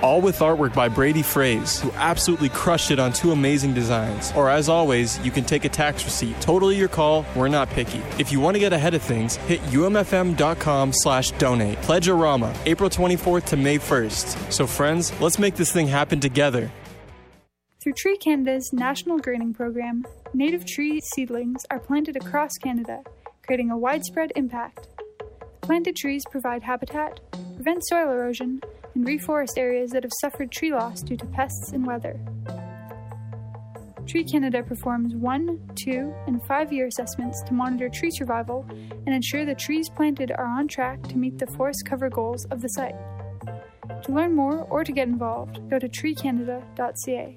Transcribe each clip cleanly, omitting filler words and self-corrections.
All with artwork by Brady Fraze, who absolutely crushed it on 2 amazing designs. Or as always, you can take a tax receipt. Totally your call, we're not picky. If you want to get ahead of things, hit umfm.com/donate. Pledge-a-rama, April 24th to May 1st. So friends, let's make this thing happen together. Through Tree Canada's National Greening Program, native tree seedlings are planted across Canada, creating a widespread impact. Planted trees provide habitat, prevent soil erosion, and reforest areas that have suffered tree loss due to pests and weather. Tree Canada performs 1, 2, and 5-year assessments to monitor tree survival and ensure the trees planted are on track to meet the forest cover goals of the site. To learn more or to get involved, go to treecanada.ca.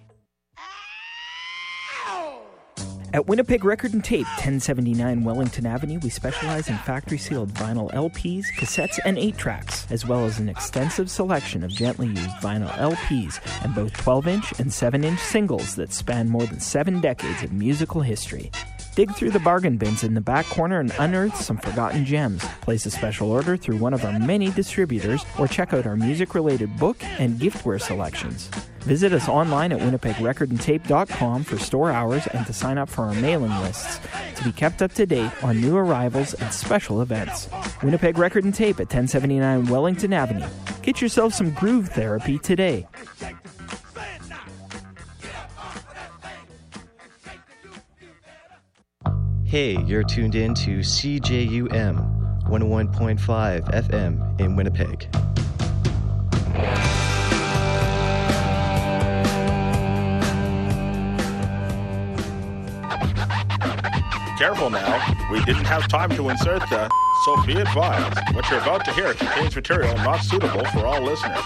At Winnipeg Record and Tape, 1079 Wellington Avenue, we specialize in factory-sealed vinyl LPs, cassettes, and 8-tracks, as well as an extensive selection of gently used vinyl LPs and both 12-inch and 7-inch singles that span more than 7 decades of musical history. Dig through the bargain bins in the back corner and unearth some forgotten gems. Place a special order through one of our many distributors or check out our music-related book and giftware selections. Visit us online at winnipegrecordandtape.com for store hours and to sign up for our mailing lists to be kept up to date on new arrivals and special events. Winnipeg Record and Tape at 1079 Wellington Avenue. Get yourself some groove therapy today. Hey, you're tuned in to CJUM 101.5 FM in Winnipeg. Careful now, we didn't have time to insert the, so be advised. What you're about to hear contains material not suitable for all listeners.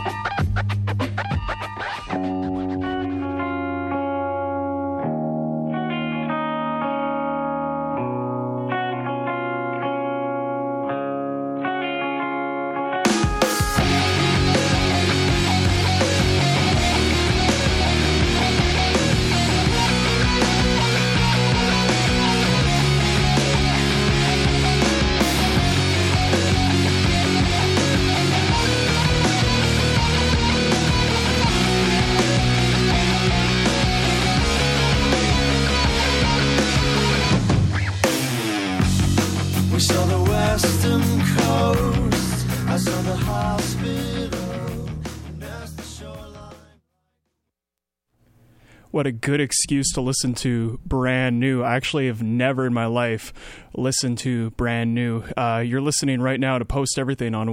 What a good excuse to listen to Brand New. I actually have never in my life listened to Brand New. You're listening right now to Post Everything on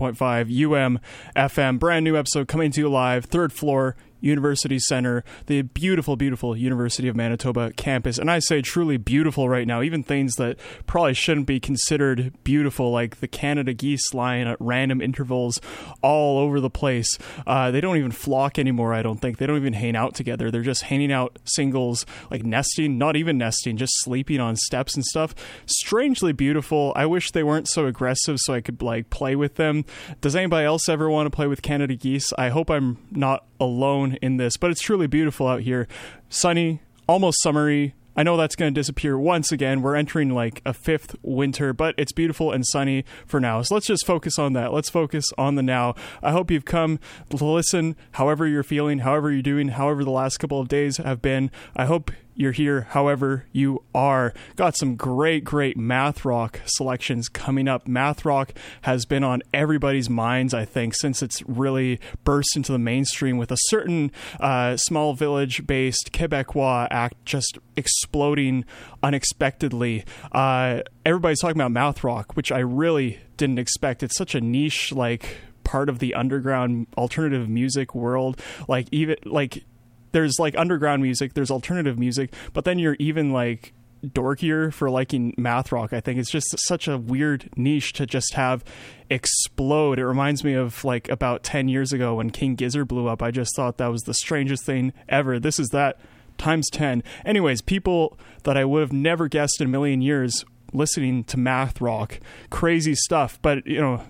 101.5 FM. Brand new episode coming to you live, 3rd floor, University Center, the beautiful, beautiful University of Manitoba campus. And I say truly beautiful right now, even things that probably shouldn't be considered beautiful, like the Canada geese lying at random intervals all over the place. They don't even flock anymore, I don't think. They don't even hang out together. They're just hanging out singles, like nesting, not even nesting, just sleeping on steps and stuff. Strangely beautiful. I wish they weren't so aggressive so I could like play with them. Does anybody else ever want to play with Canada geese? I hope I'm not alone in this, but it's truly beautiful out here. Sunny, almost summery. I know that's going to disappear once again. We're entering like a 5th winter, but it's beautiful and sunny for now. So let's just focus on that. Let's focus on the now. I hope you've come to listen however you're feeling, however you're doing, however the last couple of days have been. I hope you're here however you are. Got some great math rock selections coming up. Math rock has been on everybody's minds, I think, since it's really burst into the mainstream with a certain small village-based Quebecois act just exploding unexpectedly. Everybody's talking about math rock, which I really didn't expect. It's such a niche, like, part of the underground alternative music world. Like, even, like, there's like underground music, there's alternative music, but then you're even like dorkier for liking math rock. I think it's just such a weird niche to just have explode. It reminds me of like about 10 years ago when King Gizzard blew up. I just thought that was the strangest thing ever. This is that times 10. Anyways, people that I would have never guessed in a million years listening to math rock. Crazy stuff, but you know,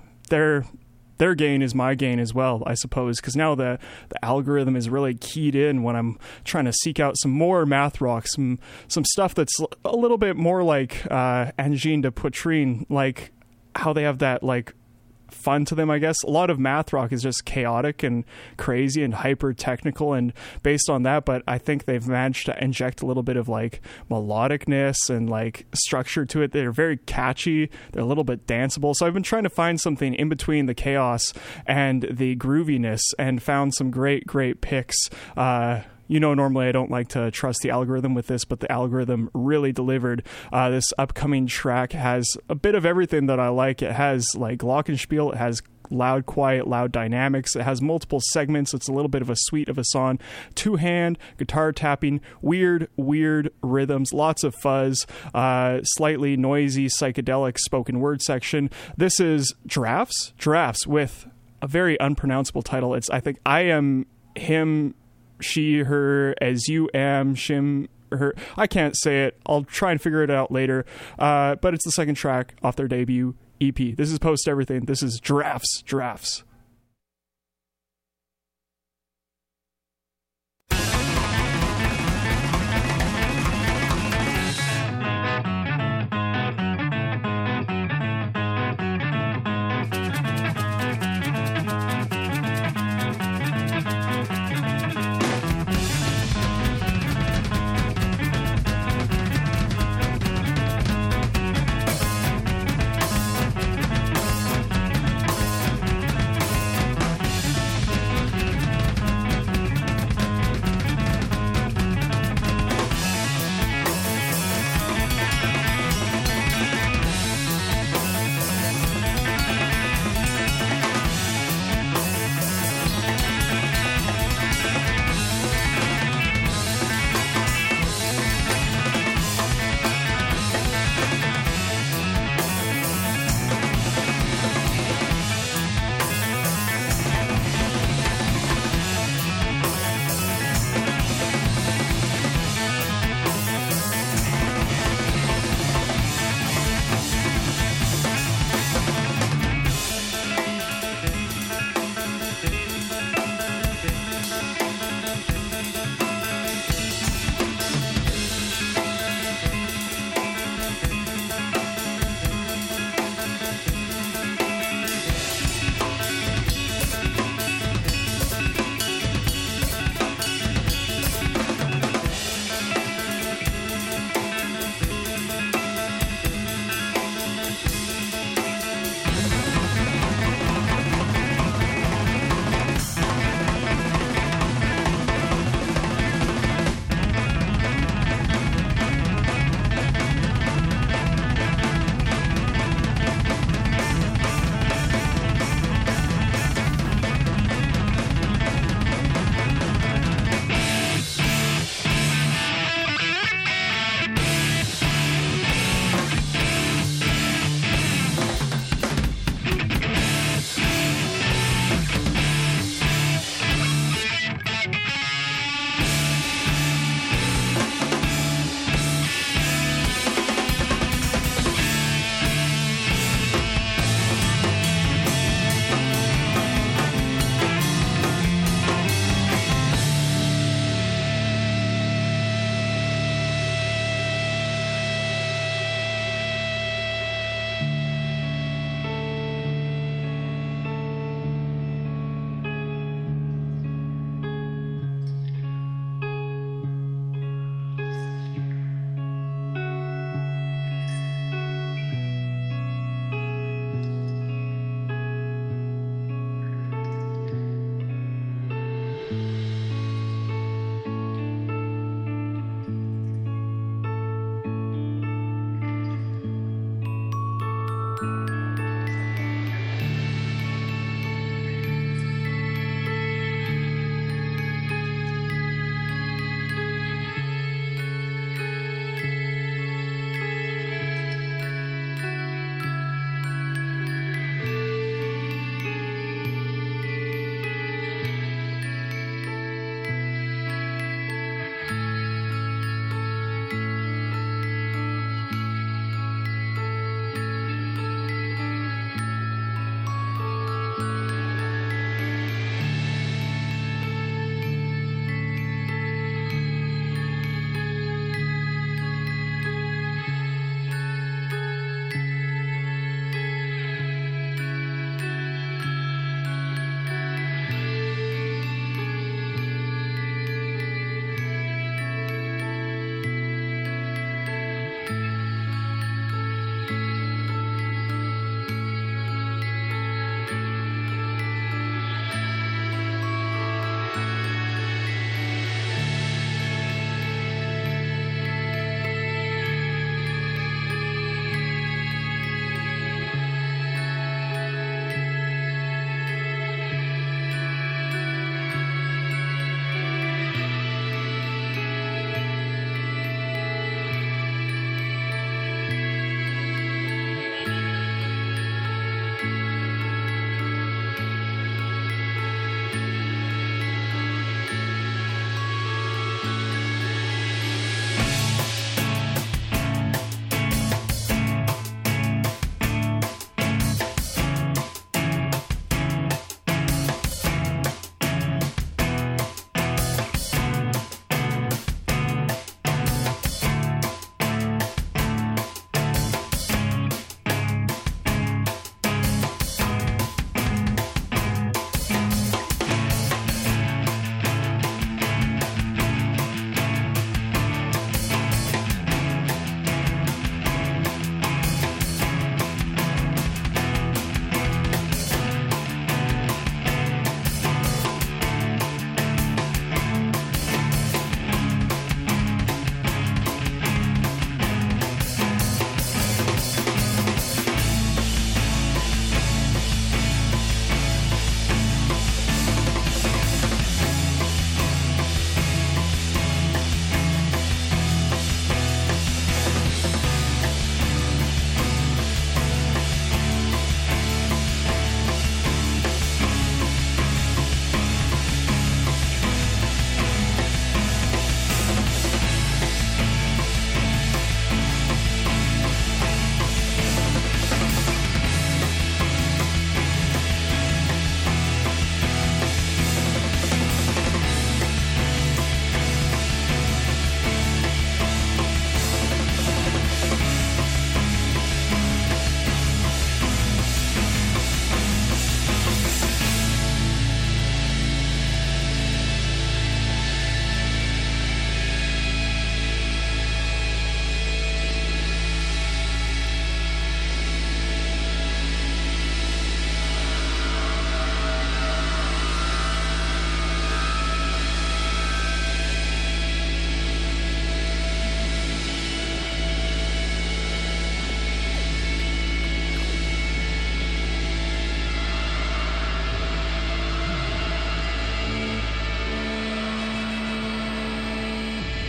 their gain is my gain as well, I suppose, because now the algorithm is really keyed in when I'm trying to seek out some more math rock, some stuff that's a little bit more like Angine de Poitrine, like how they have that like fun to them, I guess. A lot of math rock is just chaotic and crazy and hyper technical and based on that, but I think they've managed to inject a little bit of like melodicness and like structure to it. They're very catchy, they're a little bit danceable, so I've been trying to find something in between the chaos and the grooviness and found some great picks. Normally I don't like to trust the algorithm with this, but the algorithm really delivered. This upcoming track has a bit of everything that I like. It has like glockenspiel, it has loud, quiet, loud dynamics. It has multiple segments. It's a little bit of a suite of a song. Two-hand, guitar tapping, weird rhythms, lots of fuzz, slightly noisy, psychedelic spoken word section. This is Giraffes with a very unpronounceable title. It's, I think, I am him, she, her, as you am, shim, her. I can't say it. I'll try and figure it out later. But it's the second track off their debut EP. This is Post Everything. This is Giraffes.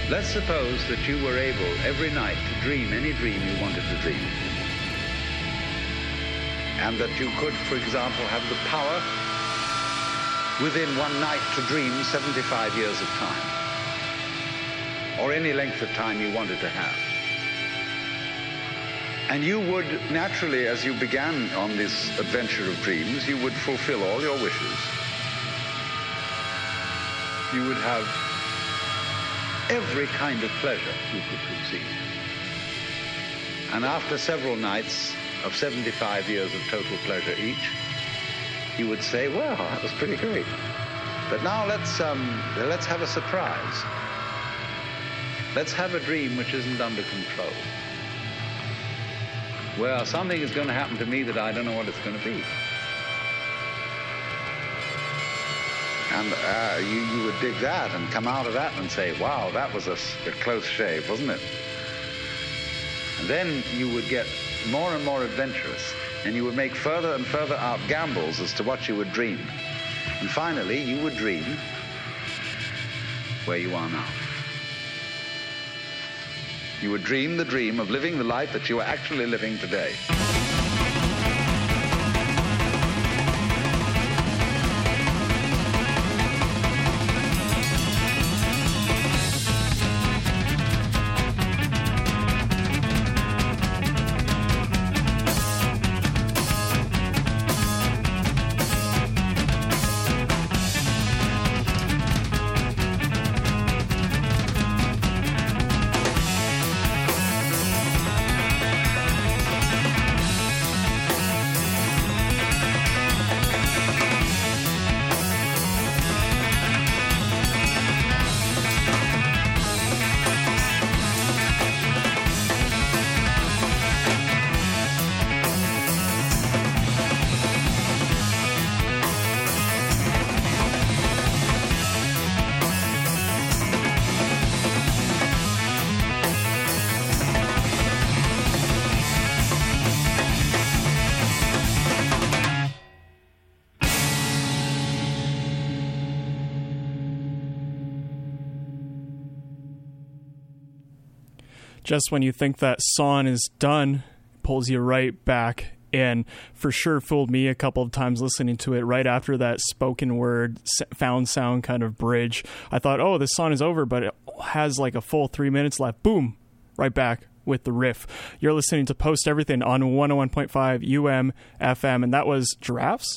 Let's suppose that you were able every night to dream any dream you wanted to dream. And that you could, for example, have the power within one night to dream 75 years of time. Or any length of time you wanted to have. And you would naturally, as you began on this adventure of dreams, you would fulfill all your wishes. You would have every kind of pleasure you could conceive. And after several nights of 75 years of total pleasure each, you would say, well, that was pretty great. But now let's have a surprise. Let's have a dream which isn't under control. Well, something is going to happen to me that I don't know what it's going to be. And you would dig that and come out of that and say, wow, that was a close shave, wasn't it? And then you would get more and more adventurous, and you would make further and further out gambles as to what you would dream. And finally, you would dream where you are now. You would dream the dream of living the life that you are actually living today. Just when you think that song is done, pulls you right back in. For sure fooled me a couple of times listening to it right after that spoken word found sound kind of bridge. I thought, oh, this song is over, but it has like a full 3 minutes left. Boom, right back with the riff. You're listening to Post Everything on 101.5 FM, and that was Giraffes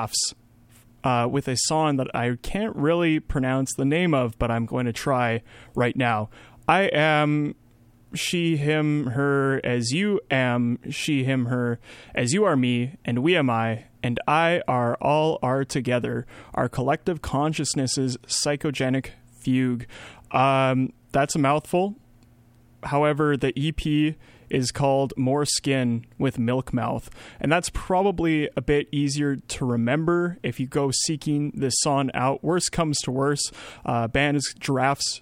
with a song that I can't really pronounce the name of, but I'm going to try right now. I am she, him, her, as you am, she, him, her, as you are me, and we am I, and I are together, our collective consciousness's psychogenic fugue. That's a mouthful. However, the EP is called More Skin with Milk Mouth, and that's probably a bit easier to remember if you go seeking this song out. Worst comes to worst, band is Giraffes,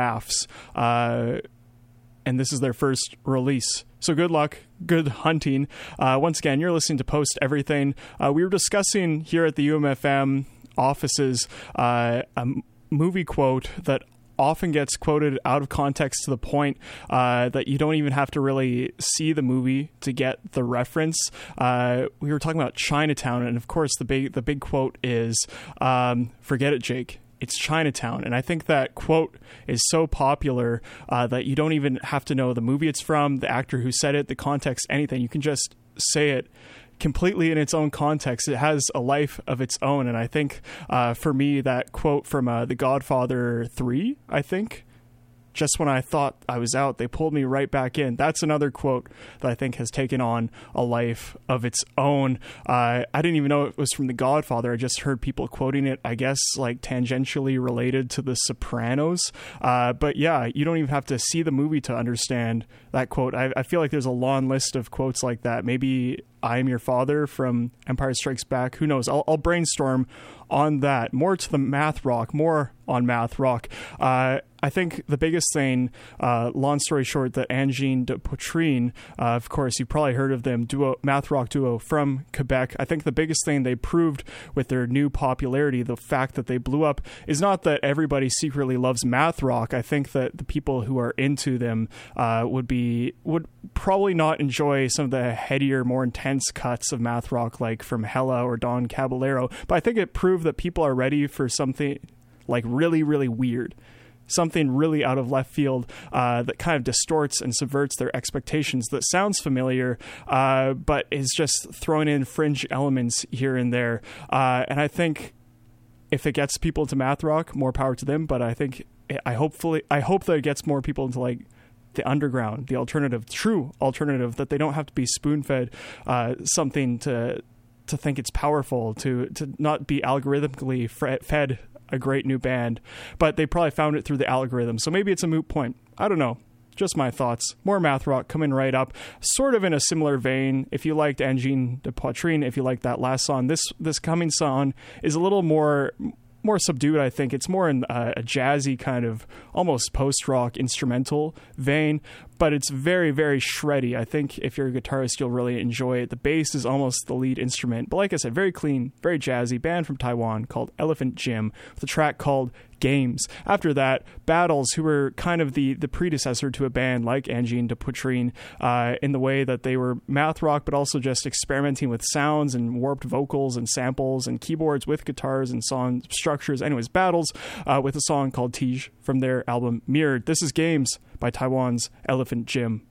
and this is their first release. So good luck, good hunting. Once again, you're listening to Post Everything. We were discussing here at the UMFM offices a movie quote that often gets quoted out of context to the point that you don't even have to really see the movie to get the reference. We were talking about Chinatown, and of course the big quote is, forget it, Jake. It's Chinatown. And I think that quote is so popular that you don't even have to know the movie it's from, the actor who said it, the context, anything. You can just say it completely in its own context. It has a life of its own. And I think for me, that quote from The Godfather 3, I think, just when I thought I was out, they pulled me right back in. That's another quote that I think has taken on a life of its own. I didn't even know it was from The Godfather. I just heard people quoting it, I guess, like tangentially related to The Sopranos. But yeah, you don't even have to see the movie to understand that quote. I feel like there's a long list of quotes like that. Maybe I Am Your Father from Empire Strikes Back. Who knows? I'll brainstorm on that. More to the math rock, more on math rock. I think the biggest thing, long story short, that Angine de Poitrine, of course, you've probably heard of them, math rock duo from Quebec. I think the biggest thing they proved with their new popularity, the fact that they blew up, is not that everybody secretly loves math rock. I think that the people who are into them would probably not enjoy some of the headier, more intense cuts of math rock, like from Hella or Don Caballero. But I think it proved that people are ready for something like really, really weird. Something really out of left field that kind of distorts and subverts their expectations, that sounds familiar, but is just throwing in fringe elements here and there. And I think if it gets people into math rock, more power to them. But I hope that it gets more people into like the underground, the alternative, true alternative, that they don't have to be spoon-fed something to think it's powerful, to not be algorithmically fed a great new band, but they probably found it through the algorithm. So maybe it's a moot point. I don't know. Just my thoughts. More math rock coming right up, sort of in a similar vein. If you liked Angine de Poitrine, if you liked that last song, this coming song is a little more subdued. I think it's more in a jazzy kind of almost post-rock instrumental vein, but it's very, very shreddy. I think if you're a guitarist, you'll really enjoy it. The bass is almost the lead instrument, but like I said, very clean, very jazzy. Band from Taiwan called Elephant Gym with a track called Games. After that, Battles, who were kind of the predecessor to a band like Angine de Poitrine in the way that they were math rock, but also just experimenting with sounds and warped vocals and samples and keyboards with guitars and song structures. Anyways, Battles with a song called Tige from their album Mirrored. This is Games by Taiwan's Elephant Gym.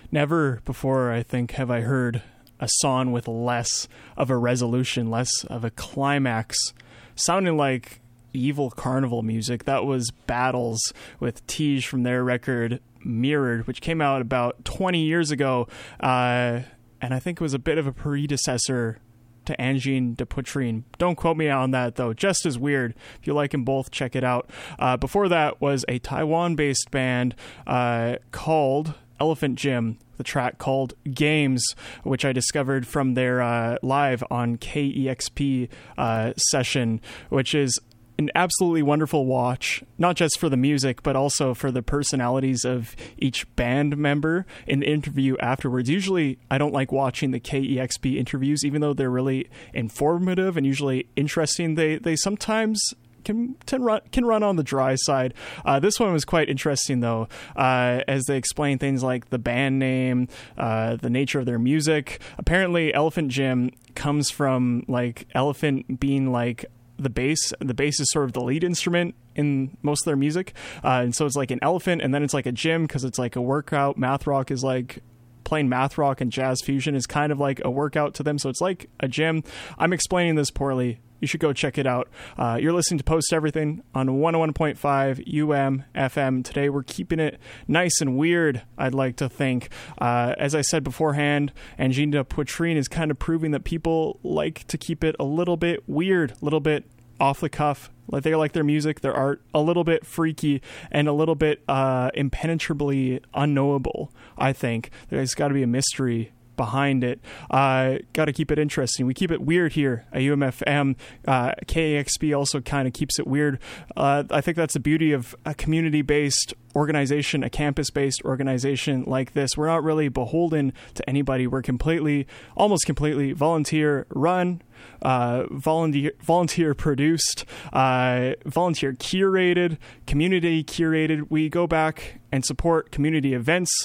Never before, I think, have I heard a song with less of a resolution, less of a climax, sounding like evil carnival music. That was Battles with Tige from their record Mirrored, which came out about 20 years ago, and I think it was a bit of a predecessor to Angine de Poitrine. Don't quote me on that, though. Just as weird. If you like them both, check it out. Before that was a Taiwan-based band called Elephant Gym, the track called Games, which I discovered from their live on KEXP session, which is an absolutely wonderful watch, not just for the music, but also for the personalities of each band member in the interview afterwards. Usually, I don't like watching the KEXP interviews, even though they're really informative and usually interesting. They sometimes can run on the dry side. This one was quite interesting, though, as they explain things like the band name, the nature of their music. Apparently, Elephant Gym comes from like elephant being like the bass. The bass is sort of the lead instrument in most of their music, and so it's like an elephant, and then it's like a gym because it's like a workout. Math rock is like playing math rock, and jazz fusion is kind of like a workout to them, so it's like a gym. I'm explaining this poorly. You should go check it out. You're listening to Post Everything on 101.5 FM. Today we're keeping it nice and weird, I'd like to think. As I said beforehand, Angine de Poitrine is kind of proving that people like to keep it a little bit weird, a little bit off the cuff. Like they like their music, their art, a little bit freaky and a little bit impenetrably unknowable, I think. There's got to be a mystery behind it. Got to keep it interesting. We keep it weird here at UMFM. KEXP also kind of keeps it weird. I think that's the beauty of a community-based organization, a campus-based organization like this. We're not really beholden to anybody. We're almost completely volunteer run, volunteer produced, volunteer curated, community curated. We go back and support community events,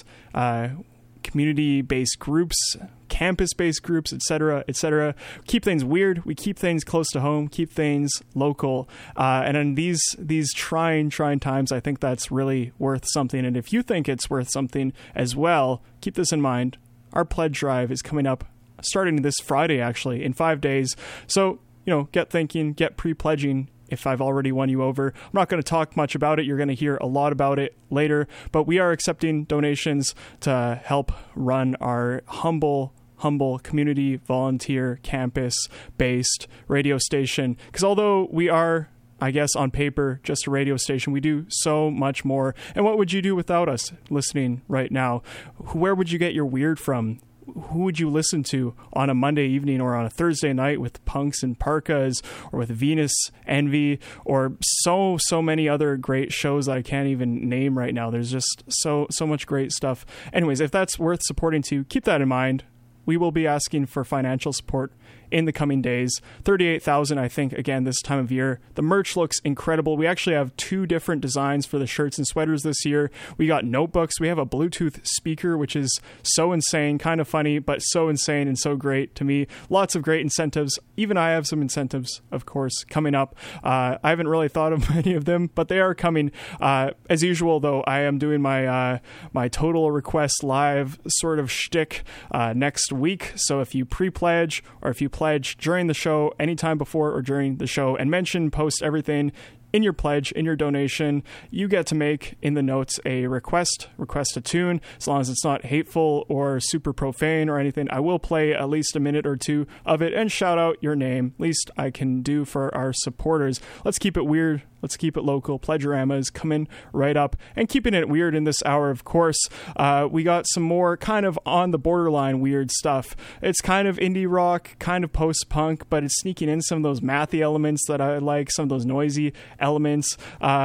community-based groups, campus-based groups, etc., etc. Keep things weird. We keep things close to home. Keep things local. And in these trying times, I think that's really worth something. And if you think it's worth something as well, keep this in mind. Our pledge drive is coming up, starting this Friday, actually, in 5 days. So, get thinking, get pre-pledging. If I've already won you over, I'm not going to talk much about it. You're going to hear a lot about it later, but we are accepting donations to help run our humble community volunteer campus-based radio station. Because although we are, I guess, on paper, just a radio station, we do so much more. And what would you do without us listening right now? Where would you get your weird from? Who would you listen to on a Monday evening or on a Thursday night with Punks and Parkas, or with Venus Envy, or so many other great shows that I can't even name right now? There's just so much great stuff. Anyways, if that's worth supporting too, keep that in mind. We will be asking for financial support in the coming days. $38,000, I think, again, this time of year. The merch looks incredible. We actually have 2 different designs for the shirts and sweaters this year. We got notebooks. We have a Bluetooth speaker, which is so insane, kind of funny, but so insane and so great to me. Lots of great incentives. Even I have some incentives, of course, coming up. I haven't really thought of many of them, but they are coming. As usual, though, I am doing my Total Request Live sort of shtick next week. So if you pre-pledge, or if you pledge during the show, anytime before or during the show, and mention Post Everything in your pledge, in your donation, you get to make in the notes a request a tune, as long as it's not hateful or super profane or anything. I will play at least a minute or 2 of it and shout out your name. Least I can do for our supporters. Let's keep it weird. Let's keep it local. Pledgerama is coming right up. And keeping it weird in this hour, of course, we got some more kind of on the borderline weird stuff. It's kind of indie rock, kind of post-punk, but it's sneaking in some of those mathy elements that I like, some of those noisy elements.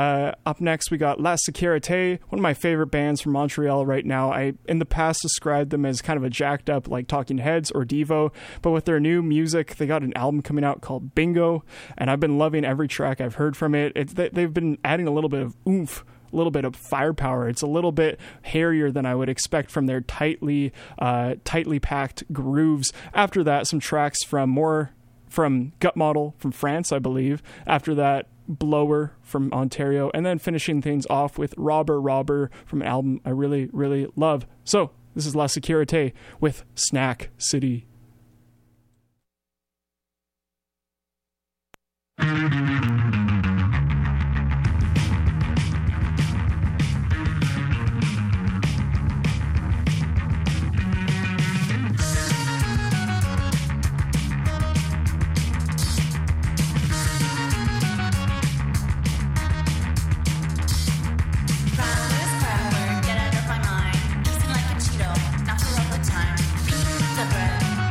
Up next, we got La Sécurité, one of my favorite bands from Montreal right now. I, in the past, described them as kind of a jacked up, like Talking Heads or Devo, but with their new music, they got an album coming out called Bingo, and I've been loving every track I've heard from it. They've been adding a little bit of oomph, a little bit of firepower. It's a little bit hairier than I would expect from their tightly packed grooves. After that, some tracks from Gut Model from France, I believe. After that, Blower from Ontario, and then finishing things off with Robber from an album I really, really love. So This is La Securite with Snack City. Get out of my mind. Easy like a Cheeto, not for all the time. Beat the bread.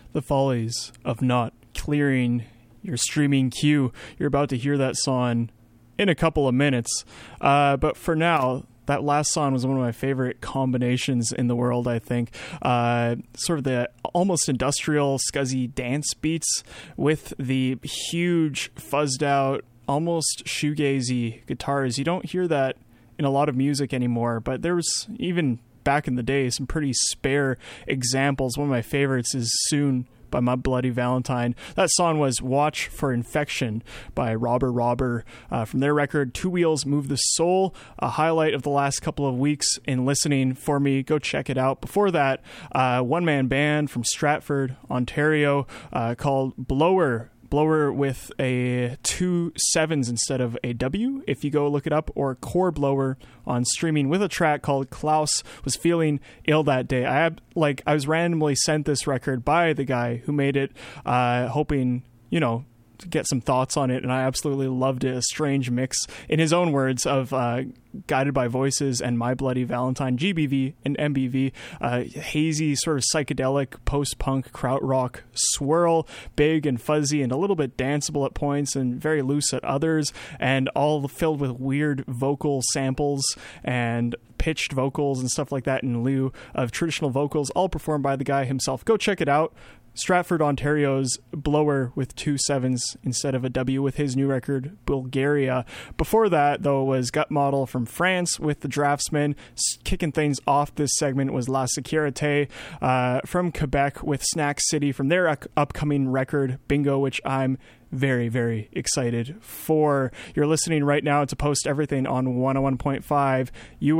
The follies of not clearing your streaming queue. You're about to hear that song in a couple of minutes. But for now, that last song was one of my favorite combinations in the world, I think. Sort of the almost industrial, scuzzy dance beats with the huge, fuzzed out, almost shoegazy guitars. You don't hear that in a lot of music anymore, but there was, even back in the day, some pretty spare examples. One of my favorites is Soon by My Bloody Valentine. That song was Watch for Infection by Robber from their record Two Wheels Move the Soul, a highlight of the last couple of weeks in listening for me. Go check it out. Before that, one-man band from Stratford, Ontario, called Blower with a 2 7s instead of a W, if you go look it up, or Core Blower on streaming, with a track called Klaus Was Feeling Ill That Day. I was randomly sent this record by the guy who made it, hoping, to get some thoughts on it, and I absolutely loved it. A strange mix, in his own words, of Guided by Voices and My Bloody Valentine, GBV and MBV, hazy, sort of psychedelic post-punk krautrock swirl, big and fuzzy and a little bit danceable at points and very loose at others, and all filled with weird vocal samples and pitched vocals and stuff like that in lieu of traditional vocals, all performed by the guy himself. Go check it out. Stratford, Ontario's Blower with 2 7s instead of a W, with his new record, Bulgaria. Before that, though, was Gut Model from France with The Draftsman. Kicking things off this segment was La Sécurité from Quebec with Snack City from their upcoming record, Bingo, which I'm very, very excited for. You're listening right now to Post Everything on 101.5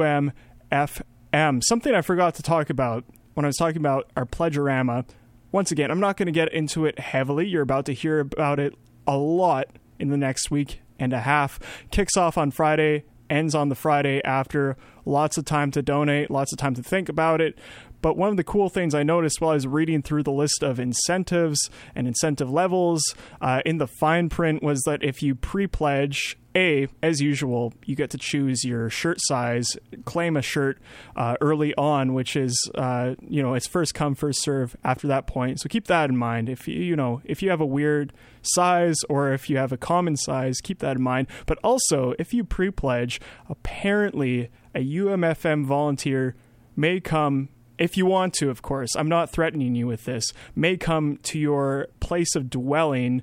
UMFM. Something I forgot to talk about when I was talking about our Pledgerama. Once again, I'm not going to get into it heavily. You're about to hear about it a lot in the next week and a half. Kicks off on Friday, ends on the Friday after. Lots of time to donate, lots of time to think about it. But one of the cool things I noticed while I was reading through the list of incentives and incentive levels in the fine print was that if you pre-pledge, as usual, you get to choose your shirt size, claim a shirt early on, which is, it's first come, first serve after that point. So keep that in mind. If you have a weird size or if you have a common size, keep that in mind. But also, if you pre-pledge, apparently a UMFM volunteer may come, if you want to, of course, I'm not threatening you with this, may come to your place of dwelling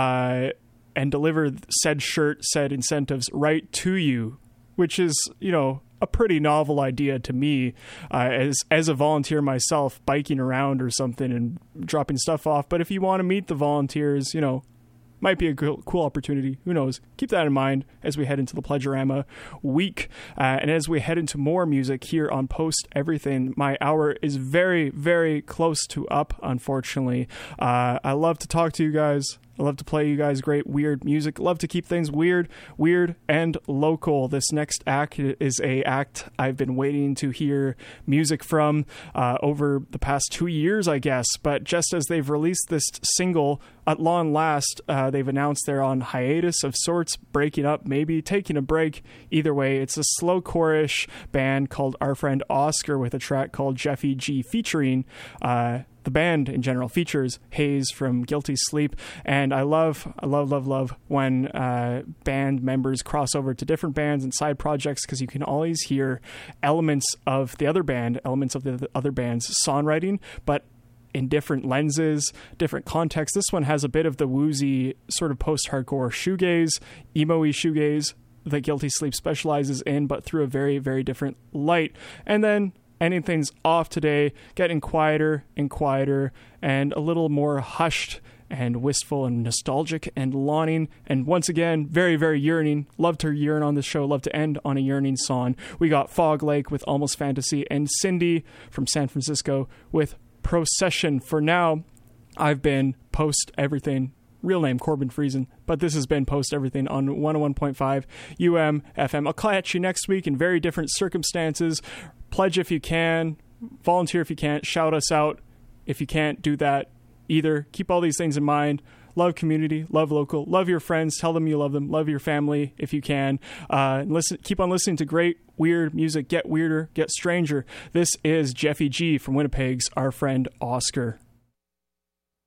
and deliver said shirt, said incentives right to you, which is, a pretty novel idea to me as a volunteer myself, biking around or something and dropping stuff off. But if you want to meet the volunteers, might be a cool opportunity. Who knows? Keep that in mind as we head into the Pledgerama week. And as we head into more music here on Post Everything, my hour is very, very close to up, unfortunately. I love to talk to you guys. I love to play you guys great, weird music. Love to keep things weird, and local. This next act is a act I've been waiting to hear music from over the past 2 years, I guess. But just as they've released this single, at long last, they've announced they're on hiatus of sorts, breaking up, maybe taking a break. Either way, it's a slowcore-ish band called Our Friend Oscar with a track called Jeffy G featuring the band in general features Hayes from Guilty Sleep, and I love when band members cross over to different bands and side projects, because you can always hear elements of the other band's songwriting, but in different lenses, different contexts. This one has a bit of the woozy sort of post-hardcore shoegaze, emo-y shoegaze that Guilty Sleep specializes in, but through a very, very different light. And then ending things off today, getting quieter and quieter and a little more hushed and wistful and nostalgic and longing. And once again, very, very yearning. Love to yearn on this show. Love to end on a yearning song. We got Fog Lake with Almost Fantasy and Cindy from San Francisco with Procession. For now, I've been Post Everything. Real name Corbin Friesen, but this has been Post Everything on 101.5 UMFM. I'll catch you next week in very different circumstances. Pledge if you can, volunteer if you can't, shout us out if you can't do that either. Keep all these things in mind. Love community, love local, love your friends, tell them you love them, love your family if you can. Keep on listening to great, weird music. Get weirder, get stranger. This is Jeffy G from Winnipeg's Our Friend Oscar.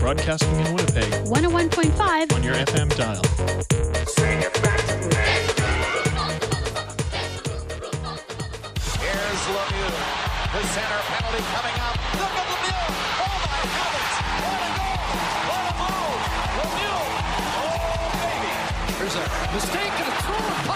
broadcasting in Winnipeg. 101.5 on your FM dial. Here's Lemieux. The center penalty coming up. Look at Lemieux. Oh my heavens. What a goal. What a move. Lemieux. Oh baby. There's a mistake and a throw.